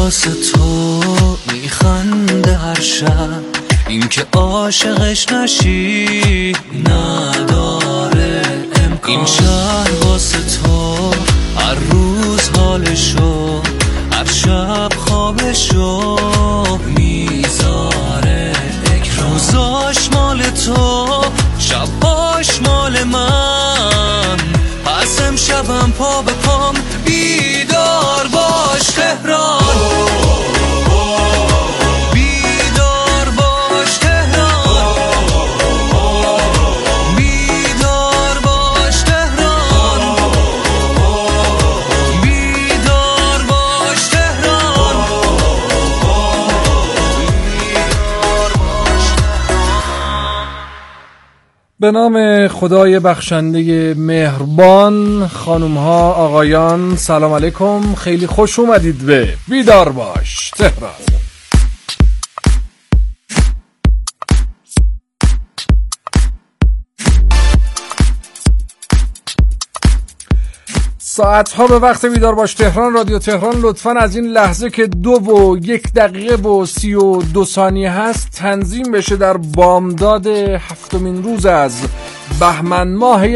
واسه تو میخنده هر شب، این که عاشقش نشی نداره امکان. این شهر واسه تو هر روز حالشو، هر شب خوابشو میذاره اکران. روزاش مال تو، شباش مال من، پس امشبم پا به پام بیدار باش تهران. بیدار باش تهران، بیدار باش تهران، بیدار باش تهران، بیدار باش تهران. به نام خدای بخشنده مهربان، خانوم ها آقایان سلام علیکم، خیلی خوش اومدید به بیدار باش تهران. ساعتها به وقت بیدار باش تهران رادیو تهران لطفاً از این لحظه که 2 و 1 دقیقه و 32 ثانیه هست تنظیم بشه در بامداد 7مین روز از بهمن ماه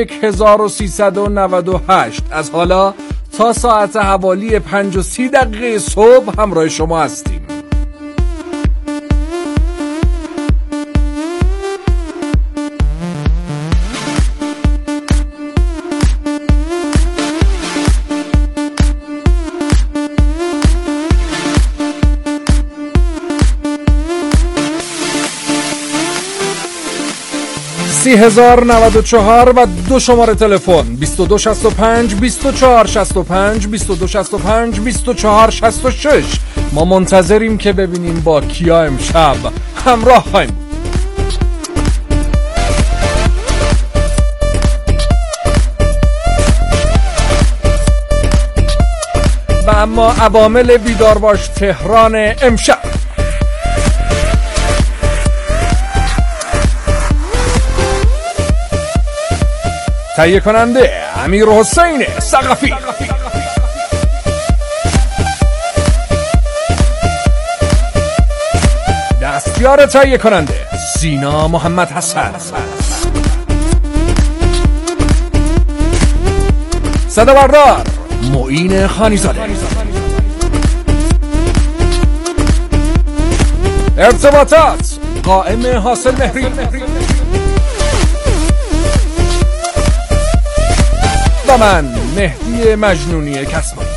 1398. از حالا تا ساعت حوالی 5:30 صبح همراه شما هستیم. سی 1094 و 2 شماره تلفن 2265 2465 2265 2466. ما منتظریم که ببینیم با کیا امشب همراه خواهیم بود. و اما عوامل بیدار باش تهران امشب: تهیه کننده امیرحسین ثقفی، دستیار تهیه کننده سینا محمد حسن، صدا بردار معین خانیزاده، ارتباطات قائم حاصل مهری، و من مهدی مجنونی کسبانی.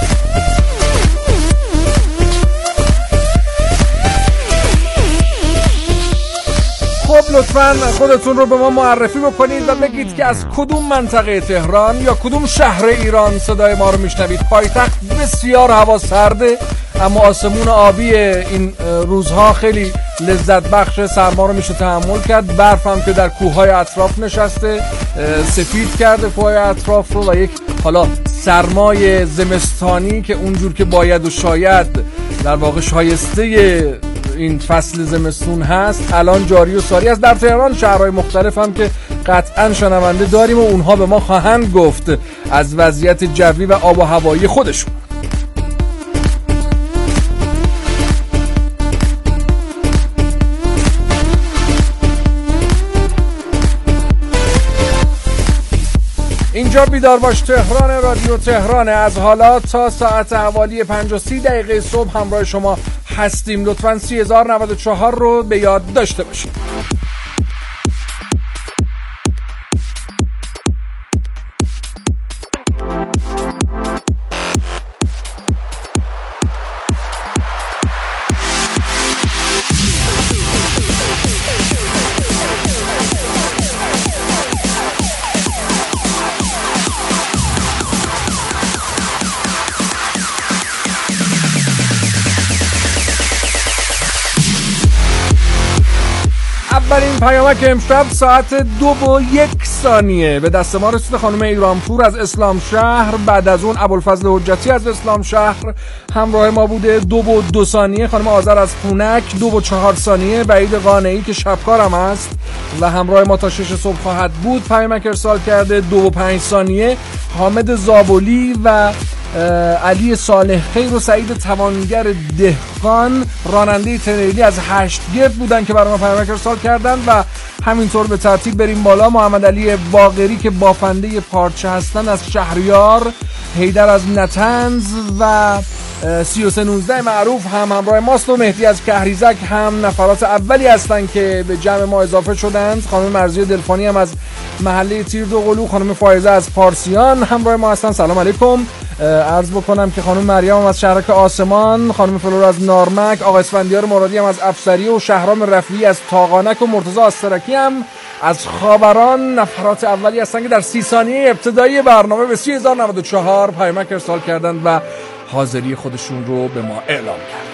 خب لطفاً خودتون رو به ما معرفی بکنید و بگید که از کدوم منطقه تهران یا کدوم شهر ایران صدای ما رو میشنوید. پایتخت بسیار هوا سرده، اما آسمون آبی این روزها خیلی لذت بخش، سرما رو میشه تحمل کرد. برف هم که در کوههای اطراف نشسته سفید کرده کوههای اطراف رو و یک حالا سرمای زمستانی که اونجور که باید و شاید در واقع شایسته این فصل زمستون هست الان جاری و ساری است. در تهران شهرهای مختلف هم که قطعا شنونده داریم و اونها به ما خواهند گفت از وضعیت جوی و آب و هوایی خودشون. اینجا بیدار باش تهران رادیو تهران. از حالا تا ساعت حوالی 5:30 صبح همراه شما هستیم. لطفاً 3094 رو به یاد داشته باشید. اولین پیامک امشب ساعت 2:01 به دست ما رسید. خانم ایرانپور از اسلام شهر، بعد از اون ابوالفضل حجتی از اسلام شهر همراه ما بوده. 2:02 خانم آذر از پونک، 2:04 بعید قانعی که شبکارم هست و همراه ما تا 6 صبح خواهد بود پیامک ارسال کرده. 2:05 حامد زابلی و علی صالح خیر و سعید توانگر دهقان راننده تریلی از 8 گرد بودن که برای ما پیامک ارسال کردن و همینطور به ترتیب بریم بالا. محمد علی باقری که بافنده پارچه هستن از شهریار، حیدر از نتنز و 3319 معروف هم همراه ماست و مهدی از کهریزک هم نفرات اولی هستن که به جمع ما اضافه شدند. خانم مرزی دلفانی هم از محله تیر دو قلو، خانم فائزه از پارسیان همراه ما هستن. سلام علیکم. عرض بکنم که خانم مریم هم از شهرک آسمان، خانم فلور از نارمک، آقا اسفندیار مرادی هم از افسریه و شهرام رفیعی از تاقانک و مرتضی آسترکی هم از خاوران نفرات اولی هستن که در 30 ثانیه ابتدایی برنامه به 30,094 پیامک ارسال کردند و حاضری خودشون رو به ما اعلام کردند.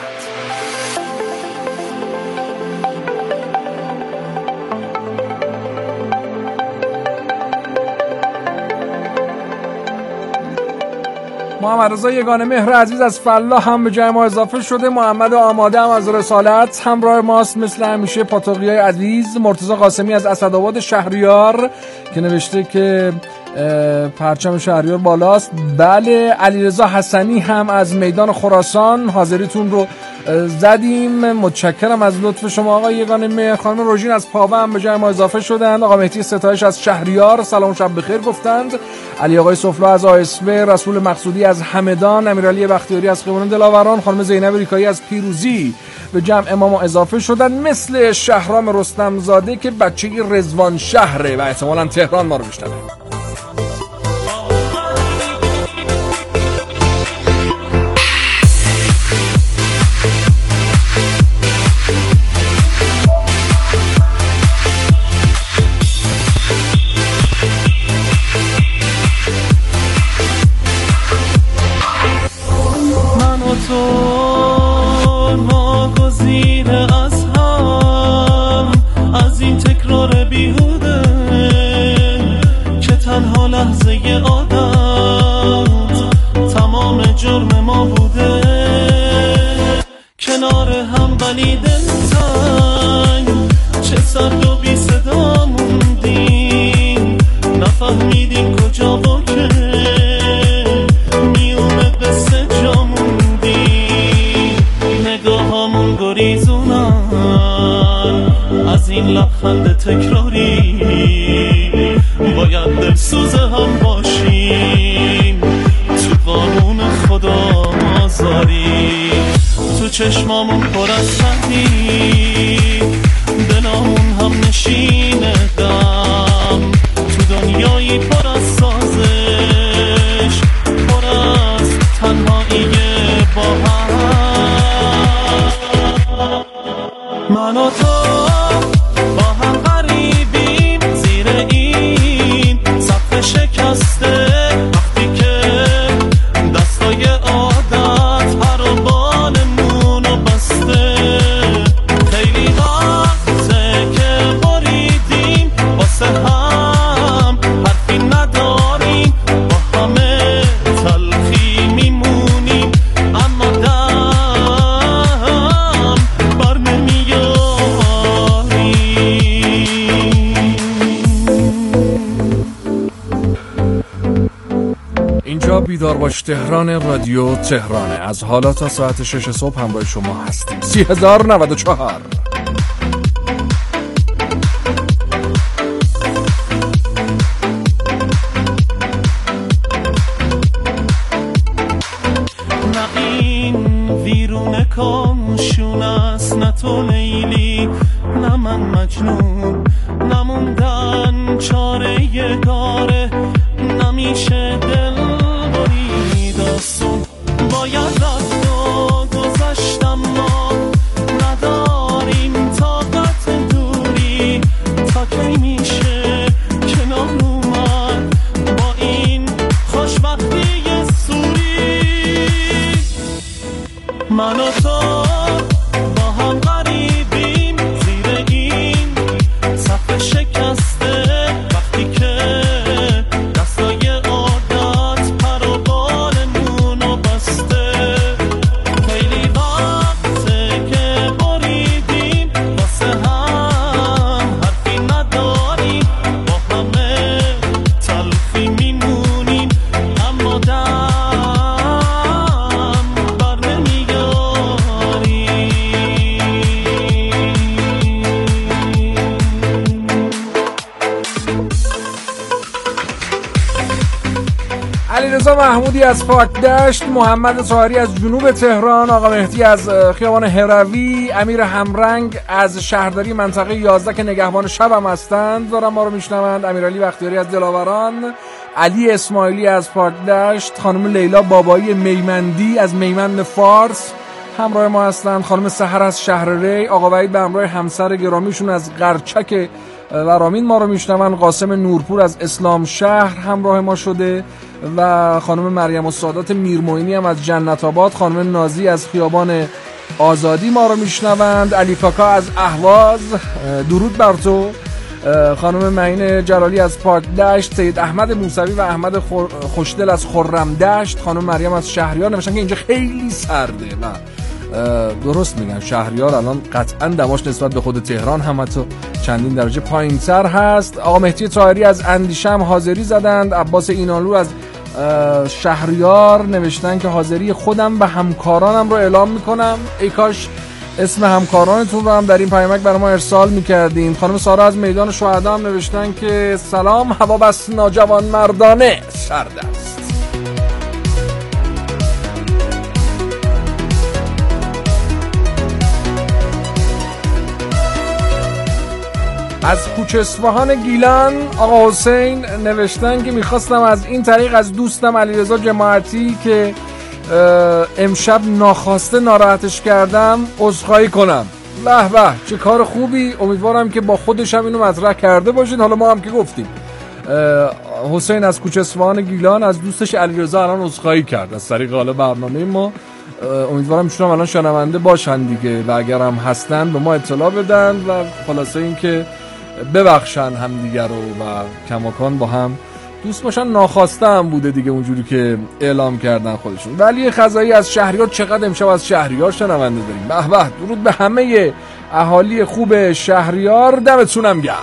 محمد رضا یگانه مهر عزیز از فلاح هم به جای ما اضافه شده. محمد آماده هم از رسالت همراه ماست مثل همیشه. پاتوقیای عزیز، مرتضی قاسمی از اسدآباد شهریار که نوشته که پرچم شهریار بالاست. بله. علیرضا حسنی هم از میدان خراسان، حاضریتون رو زدیم. متشکرم از لطف شما آقای یگانه مهر. خانم روژین از پاوه هم به جای ما اضافه شدند. آقا مهدی ستایش از شهریار سلام شب بخیر گفتند. علی آقای سفلا از آسب، رسول مقصودی از همدان، امیرعلی بختیاری از خیابان دلاوران، خانم زینب ریکایی از پیروزی به جمع ما اضافه شدن، مثل شهرام رستم زاده که بچه رضوان شهره و احتمالاً تهران ما رو میشنوه. لحظه عادت تمام جرم ما بوده، کنار هم ولی دلتنگ، چه سرد و بی صدا موندیم، نفهمیدیم کجا و که میونه قصه جا موندیم، نگاهامون گریزونن از این لبخند تکراری، باید دلسوزه هم باشیم، تو قانون خدا آزاری، تو چشمامون پر از سردی، دلامون هم نشین غم، تو دنیایی پر از سازش، پر از تنهایی با هم، من و تو با هم غریبیم زیر این سقف شکسته، وقتی که دستای عادت هر بالمون رو بسته، خیلی وقته که بریدیم واسه هم، حرفی نداریم با همه تلخی میمونیم، اما دم بر نمیاریم. اینجا بیدار باش تهران، رادیو تهرانه. از حالا تا ساعت 6 صبح همراه شما هستیم. 30,094. نه این ویرون کامشون است، نه تو لیلی نه من مجنون، نموندن چاره یگاره، نمیشه دل بری داستون، باید رفت و گذشتم، ما نداریم طاقت دوری، تا کی میشه کنار اومد با این خوشبختی سوری، من و تو با هم غریبیم زیر این علیرضا محمودی از پاکدشت، محمد طاهری از جنوب تهران، آقا مهدی از خیابان هروی، امیر همرنگ از شهرداری منطقه 11 که نگهبان شب هم هستند دارن ما رو میشنوند، امیرعلی بختیاری از دلاوران، علی اسماعیلی از پاکدشت، خانم لیلا بابایی میمندی از میمند فارس همراه ما هستند، خانم سحر از شهر ری، آقا وحید به همراه همسر گرامیشون از قرچک ورامین ما رو میشنون، قاسم نورپور از اسلام شهر همراه ما شده و خانم مریم السادات میرموینی هم از جنت آباد، خانم نازی از خیابان آزادی ما رو میشنوند، علی کاکا از اهواز درود بر تو، خانم معین جلالی از پاکدشت، سید احمد موسوی و احمد خوشدل از خرمدشت، خانم مریم از شهریار نوشتن که اینجا خیلی سرده و درست میگن، شهریار الان قطعا دماش نسبت به خود تهران هم حتی چندین درجه پایین‌تر هست. آقا مهدی طاهری از اندیشه هم حاضری زدند، عباس اینالو از شهریار نوشتن که حاضری خودم و همکارانم رو اعلام میکنم، ای کاش اسم همکارانتون رو هم در این پیامک برای ما ارسال میکردین. خانم سارا از میدان شهدا هم نوشتن که سلام، هوا بس ناجوان مردانه سرد است. از کوچه اصفهان گیلان آقا حسین نوشتن که میخواستم از این طریق از دوستم علیرضا جماعتی که امشب ناخواسته ناراحتش کردم عذرخواهی کنم. به به چه کار خوبی، امیدوارم که با خودش هم اینو مطرح کرده باشید، حالا ما هم که گفتیم. حسین از کوچه اصفهان گیلان از دوستش علیرضا الان عذرخواهی کرد از طریق حالا برنامه ما، امیدوارم ایشون هم الان شنونده باشن دیگه و اگر هم هستن به ما اطلاع بدن و خلاصه این که ببخشن همدیگر رو و کماکان با هم دوست باشن. ناخواسته هم بوده دیگه اونجوری که اعلام کردن خودشون. ولی خزایی از شهریار، چقدر امشب از شهریار شنونده داریم، به به، درود به همه اهالی خوب شهریار، دمتونم گرم.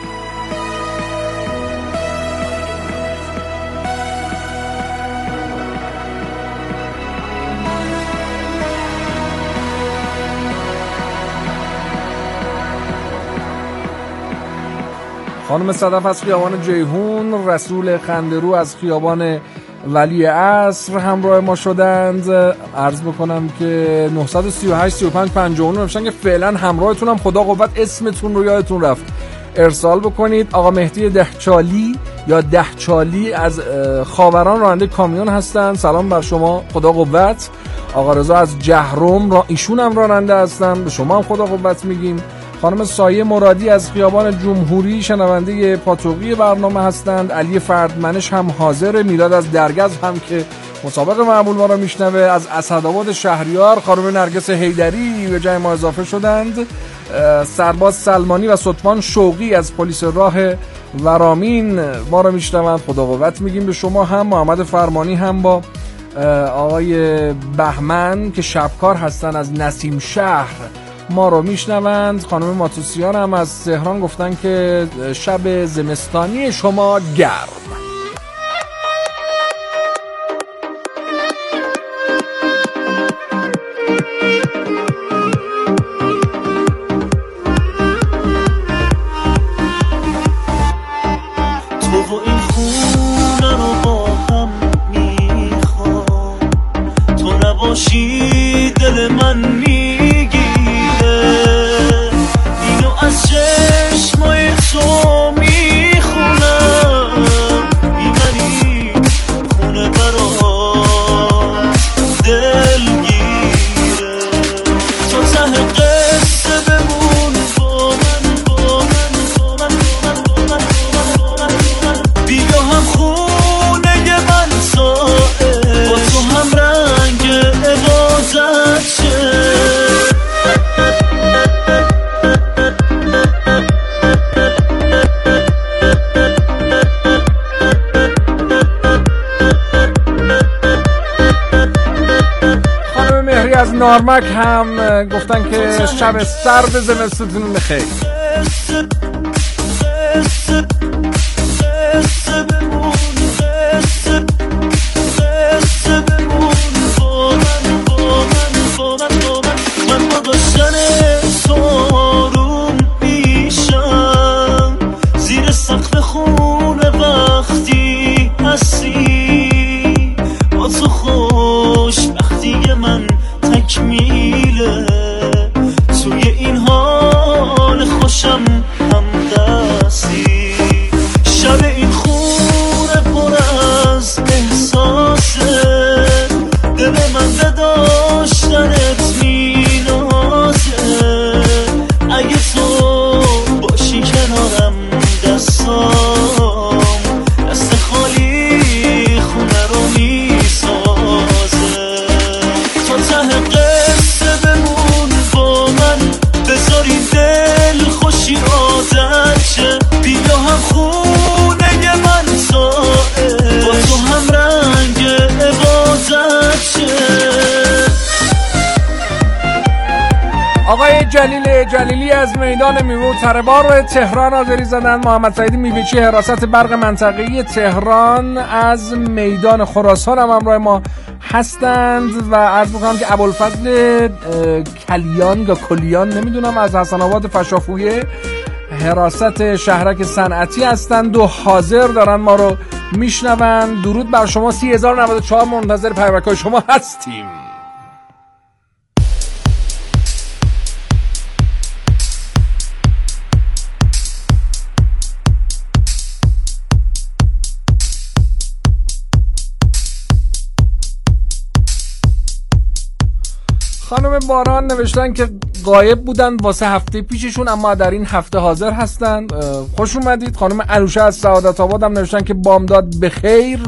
خانم صدف از خیابان جیهون، رسول خندرو از خیابان ولی عصر همراه ما شدند. عرض بکنم که 938 35 59 نوشتن که فعلا همراهتونم، خدا قوت اسمتون رو یادتون رفت ارسال بکنید. آقا مهدی دهچالی یا دهچالی از خاوران راننده کامیون هستن، سلام بر شما، خدا قوت. آقا رضا از جهرم ایشون هم راننده هستن، به شما هم خدا قوت میگیم. خانم سایه مرادی از خیابان جمهوری شنونده پاتوقی برنامه هستند. علی فردمنش هم حاضر، میلاد از درگز هم که مسابقه معمول ما را میشنوه. از اسدآباد شهریار خانم نرگس حیدری به جای ما اضافه شدند. سرباز سلمانی و سلطان شوقی از پلیس راه ورامین ما را میشنوند، خدا قوت میگیم به شما هم. محمد فرمانی هم با آقای بهمن که شبکار هستن از نسیم شهر ما رو میشنوند. خانم ماتوسیان هم از تهران گفتن که شب زمستانی شما گرم. تو و این خونه رو با هم میخوام، تو نباشی دل من میگیره، اینو از چشمای تو میخونم، میبری خونه برام دلگیره، تو ته قصه بمون با من، با من، با من، با من، با من، با من، بیا هم خونه من ساعه، با تو هم رنگ عبازت شه. خانم مهری از نارمک هم گفتن که شب سرد زمستون بخیر. من با داشتن ساروم میشم زیر سقف خونه وقتی هستی، داری دل خوشی آزد شه، بیا هم خونه من سایه، با تو هم رنگ عبازت شه. آقای جلیلی از میدان میوه تربار تهران حاضری زدن. محمد سعید میوه‌چی حراست برق منطقه‌ای تهران از میدان خراسان هم همراه ما هستند و عرض می‌کنم که ابوالفضل کلیان یا کلیان نمیدونم از حسن آباد فشافویه حراست شهرک صنعتی هستند و حاضر دارن ما رو میشنون. درود بر شما. 30,094 منتظر پیامک‌های شما هستیم. خانم باران نوشتن که غایب بودن واسه هفته پیششون اما در این هفته حاضر هستن. خوش اومدید. خانم انوشه از سعادت آباد هم نوشتن که بامداد بخیر،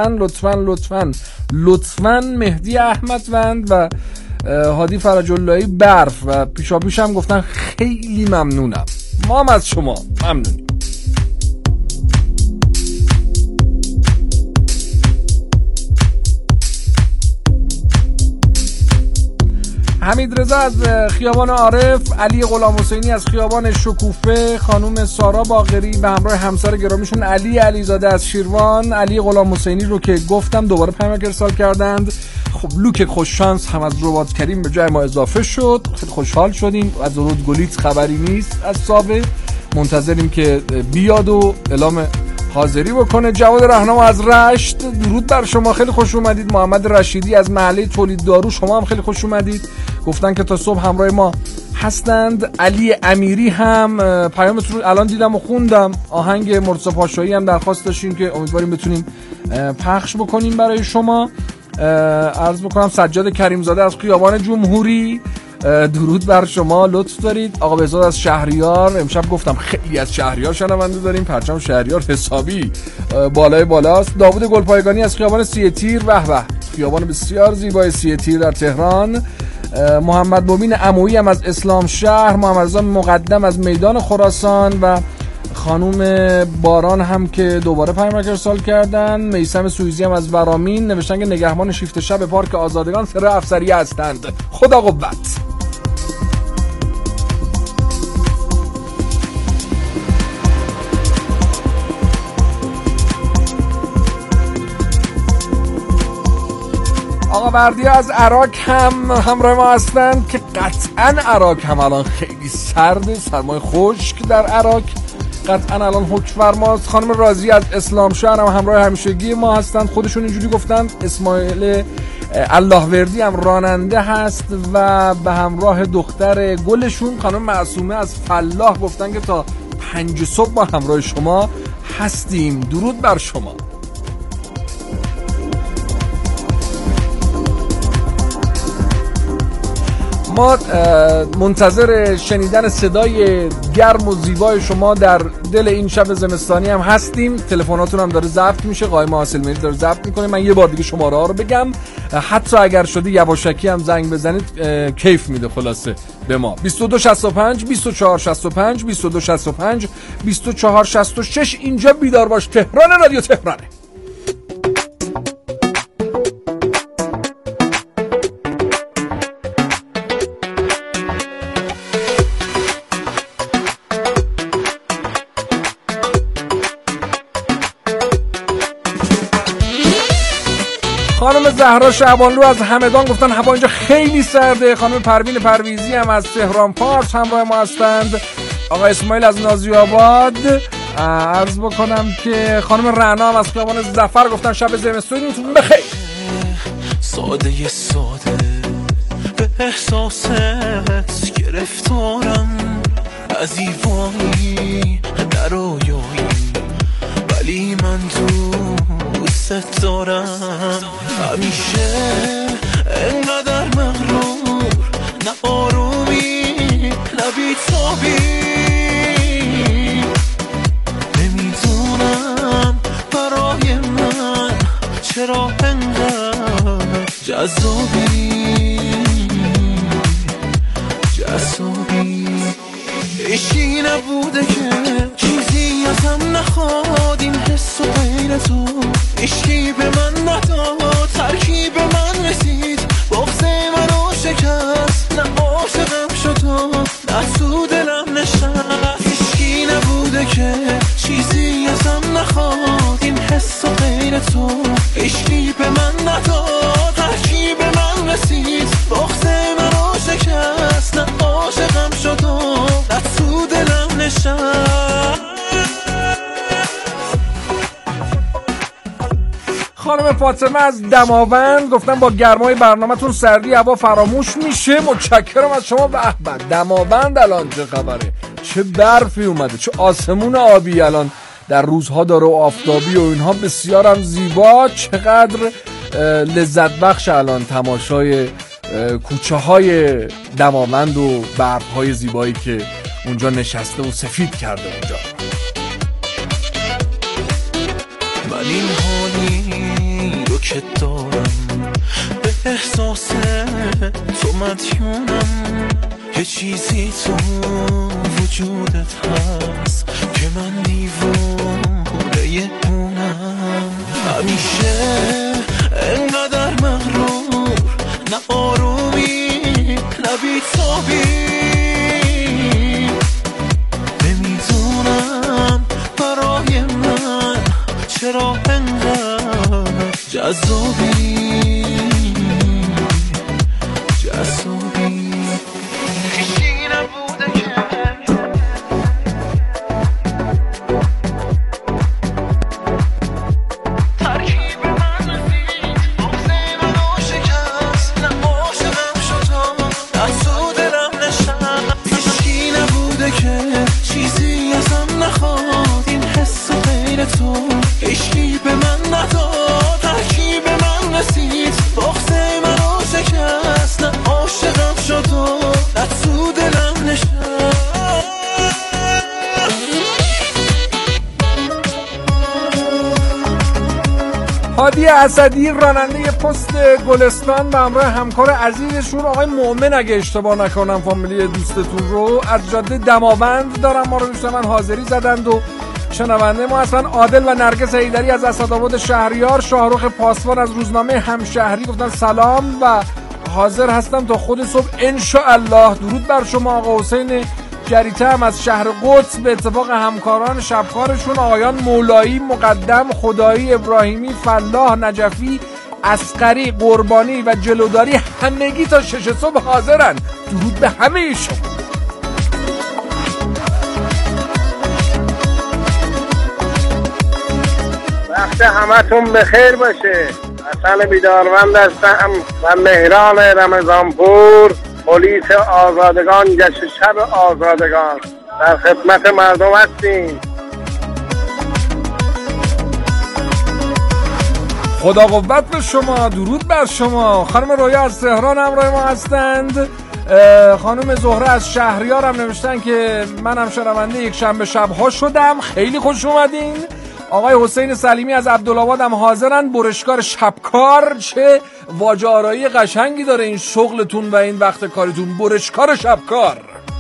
لطفاً مهدی احمدوند و هادی فرج اللهی برف و پیشاپیش هم گفتن خیلی ممنونم. ما هم از شما ممنونیم. حمید رضا از خیابان عارف، علی غلام حسینی از خیابان شکوفه، خانم سارا باقری به همراه همسر گرامیشون علی علیزاده از شیروان. علی غلام حسینی رو که گفتم دوباره پیامک ارسال کردند. خب لوک خوششانس هم از ربات کریم به جای ما اضافه شد، خیلی خوشحال شدیم. از رودگلیت خبری نیست از سابه، منتظریم که بیاد و اعلام حاضری بکنه. جواد راهنما از رشت، درود بر شما، خیلی خوش اومدید. محمد رشیدی از محله تولید دارو، شما هم خیلی خوش اومدید، گفتن که تا صبح همراه ما هستند. علی امیری هم پیامتون رو الان دیدم و خوندم. آهنگ مرتضی پاشایی هم درخواست داشتین که امیدواریم بتونیم پخش بکنیم برای شما. عرض بکنم سجاد کریمزاده از خیابان جمهوری، درود بر شما، لطف دارید. آقا بهزاد از شهریار، امشب گفتم خیلی از شهریار شنونده داریم، پرچم شهریار حسابی بالای بالاست. داوود گلپایگانی از خیابان سی تیر، به به خیابان بسیار زیبای سی تیر در تهران. محمد مبین عمویی هم از اسلام شهر، محمد رضا مقدم از میدان خراسان و خانوم باران هم که دوباره پیامک ارسال کردن. میثم سویزی هم از ورامین نوشتن که نگهبان شیفت شب پارک آزادگان سر افسریه هستند. خدا قوت. آقا بردیا از عراق هم همراه ما هستند که قطعا عراق هم الان خیلی سرده، سرمای خشک در عراق قطعا الان حکم فرماست. خانم رازی از اسلام شهر هم همراه همیشگی ما هستند، خودشون اینجوری گفتن. اسماعیل الله وردی هم راننده هست و به همراه دختر گلشون خانم معصومه از فلاح گفتن که تا 5 صبح با همراه شما هستیم. درود بر شما. ما منتظر شنیدن صدای گرم و زیبای شما در دل این شب زمستانی هم هستیم. تلفناتون هم داره ضبط میشه، قائم حاصل میری داره ضبط میکنه. من یه بار دیگه شماره ها رو بگم، حتی اگر شده یواشکی هم زنگ بزنید کیف میده خلاصه به ما. 2265 2465 2265 2466. اینجا بیدار باش تهران، رادیو تهرانه. خانم زهرا شعبانلو از همدان گفتن هوا اینجا خیلی سرده. خانم پروین پرویزی هم از تهران پارس همراه ما هستند. آقا اسماعیل از نازی آباد، عرض بکنم که خانم رعنا هم از خیابان ظفر گفتن شب زمستونتون بخیر. ساده به احساست گرفتارم، از ایوانی در آیایی ولی من دوست دارم. همیشه انقدر مغرور، نه آرومی نه بی‌تابی، نمیدونم برای من چرا انقدر جذابی. هیچی نبوده که چیزی ازم نخواد این حس و غیر تو، هیچی به من نداد ترکیب من رسید، بغض منو شکست، نه عاشقم شد و نه تو دلم نشست. هیچی نبوده که چیزی ازم نخواد این حس و غیر تو، هیچی به من نداد ترکیب من رسید، بغض منو شکست، نه عاشقم شد و نه تو دلم نشست. خانم فاطمه از دماوند گفتن با گرمای برنامه‌تون سردی هوا فراموش میشه. متشکرم از شما. به به، دماوند الان چه خبره؟ چه برفی اومده، چه آسمون آبی الان در روزها داره و آفتابی و اینها، بسیار هم زیبا. چقدر لذت بخش الان تماشای کوچه های دماوند و برف های زیبایی که اونجا نشسته و سفید کرده اونجا. من این حالی رو که دارم به احساس تو مدیونم، یه چیزی تو وجودت هست که من دیوانه اونم، همیشه انقدر مغرور، نه آرومی نه بی‌تابی، نمیدونم برای من چرا انقدر جذابی. هیچی نبوده که ترکیب من رسید، بغض منو شکست، نه عاشقم شد و نه تو دلم نشست. هیچی نبوده که چیزی ازم نخواد این حس و غیر تو، هیچی به من نداد ترکیب من رسید، بغض منو شکست، نه عاشقم شد و نه تو دلم نشست. هادی اسدی راننده پست گلستان به همراه همکار عزیزشون آقای مؤمن، اگه اشتباه نکنم فامیلی دوستتون رو، از جاده دماوند دارن ما رو میشنون، حاضری زدند و شنونده ما هستن. عادل و نرگس حیدری از اسدآباد شهریار، شاهرخ پاسبان از روزنامه همشهری گفتن سلام و حاضر هستم تا خود صبح انشاءالله. درود بر شما. آقا حسین جریته هم از شهر قدس به اتفاق همکاران شبکارشون آقایان مولایی، مقدم، خدایی، ابراهیمی، فلاح، نجفی، عسقری، قربانی و جلوداری همگی تا 6 صبح حاضرن. درود به همه شما. وقت همتون بخیر باشه. حسن بیداروند هستم و مهران رمضانپور، پلیس آزادگان، جشن شب آزادگان، در خدمت مردم هستیم. خدا قوت به شما. درود بر شما. خانم رویا از تهران همراه ما هستند. خانم زهره از شهریار هم نوشتن که منم شنونده یک شنبه شب‌ها شدم، خیلی خوش اومدین. آقای حسین سلیمی از عبدالآباد هم حاضرن. برشکار شبکار، چه واژه آرایی قشنگی داره این شغلتون و این وقت کاریتون، برشکار شبکار.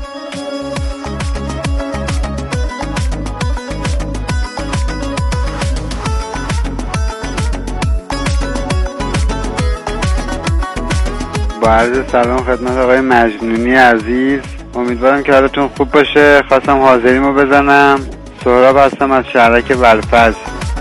با عرض سلام خدمت آقای مجنونی عزیز، امیدوارم که حالتون خوب باشه. خواستم حاضریمو بزنم. سهراب هستم از شهرک ولفجر.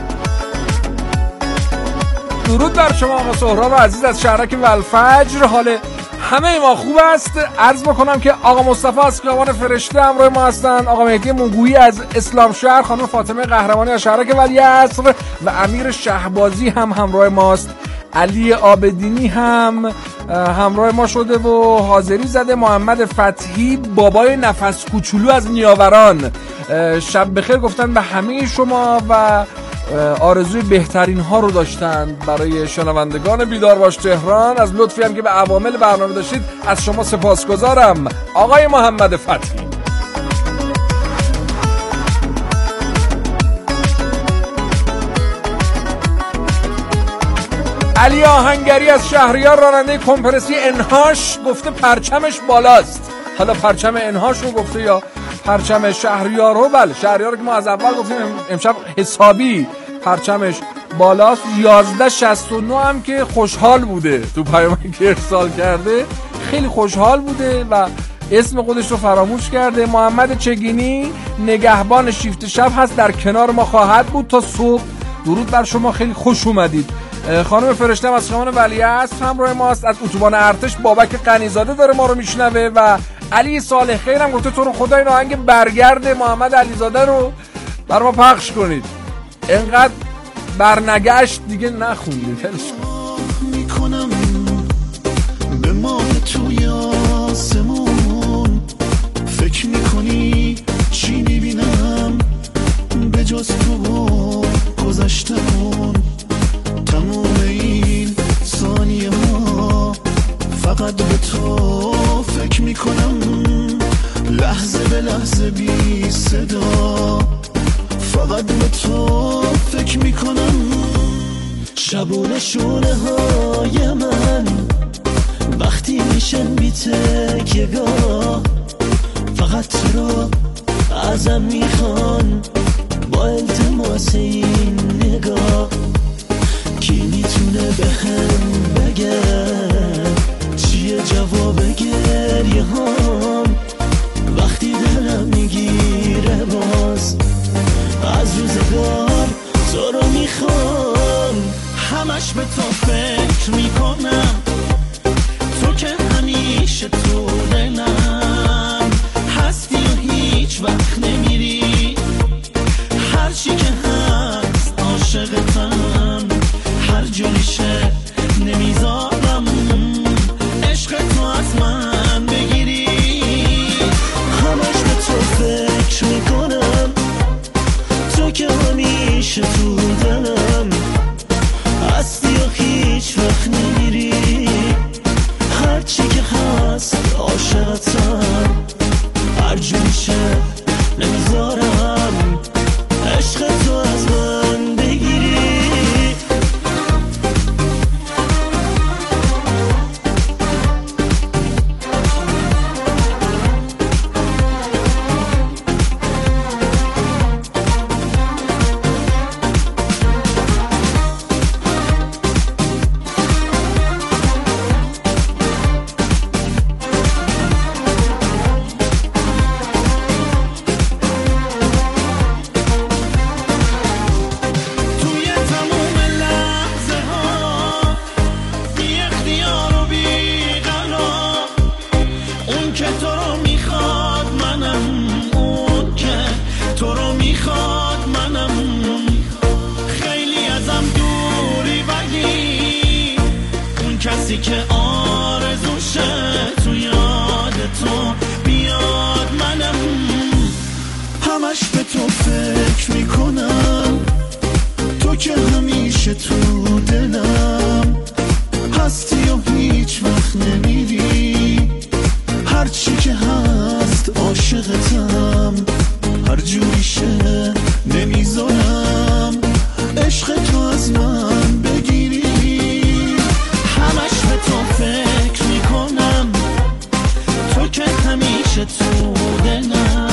درود بر شما آقا سهراب عزیز از شهرک ولفجر. حال همه ما خوب است. عرض بکنم که آقا مصطفی از خیابان فرشته همراه ما هستن، آقا مهدی موگویی از اسلام شهر، خانم فاطمه قهرمانی از شهرک ولیعصر و امیر شهبازی هم همراه ماست. علی آبدینی هم همراه ما شده و حاضری زده. محمد فتحی بابای نفس کوچولو از نیاوران شب بخیر گفتن به همه شما و آرزوی بهترین ها رو داشتند برای شنوندگان بیدار باش تهران. از لطفی هم که به عوامل برنامه داشتید از شما سپاسگزارم آقای محمد فتحی. علی آهنگری از شهریار راننده کمپرسی انهاش گفته پرچمش بالاست. حالا پرچم انهاش رو گفته یا پرچم شهریار رو. بله شهریار که ما از اول گفتیم امشب حسابی پرچمش بالاست. 1169 هم که خوشحال بوده تو پیامی که ارسال کرده، خیلی خوشحال بوده و اسم خودش رو فراموش کرده. محمد چگینی نگهبان شیفت شب هست، در کنار ما خواهد بود تا صبح. درود بر شما، خیلی خوش اومدید. خانم فرشته از خیابان ولیعصر همراه ماست. از اتوبان ارتش بابک غنیزاده داره ما رو میشنوه و علی صالح خیر هم گفته تو رو خدا این آهنگ برگرد محمد علیزاده رو بر ما پخش کنید. انقدر برنگشت دیگه نخوندید. میکنم به ماه توی آسمون، فکر میکنی چی میبینم به جز تو گذشتمون. تموم این ثانیه ها فقط به تو فکر میکنم، لحظه به لحظه بی صدا فقط به تو فکر میکنم. شبونه شونه های من وقتی میشن بی تکیه‌گاه، فقط تو رو ازم میخوان با التماس این نگاه. کی میتونه به هم بگه چیه جواب گریه هام وقتی دلم میگیره باز از روزگار تو رو میخوام. همش به تو فکر میکنم، تو که همیشه تو دلم هستی و هیچ وقت نمیری. هر چی که هست عاشقتم، هر جوریشه نمیذارم عشق تو از من بگیری. همش به تو فکر میکنم، تو که همیشه تو دلم هستی و هیچ وقت نمیری. هر چی که هست عاشقتم، هر جوریشه نمیذارم عشق تو از من بگیری. کسی که آرزوشه تو یاد تو بیاد منم. همش به تو فکر میکنم، تو که همیشه تو دلم هستی و هیچ وقت نمیری. هر چی که هست عاشقتم، هر جوریشه نمیذارم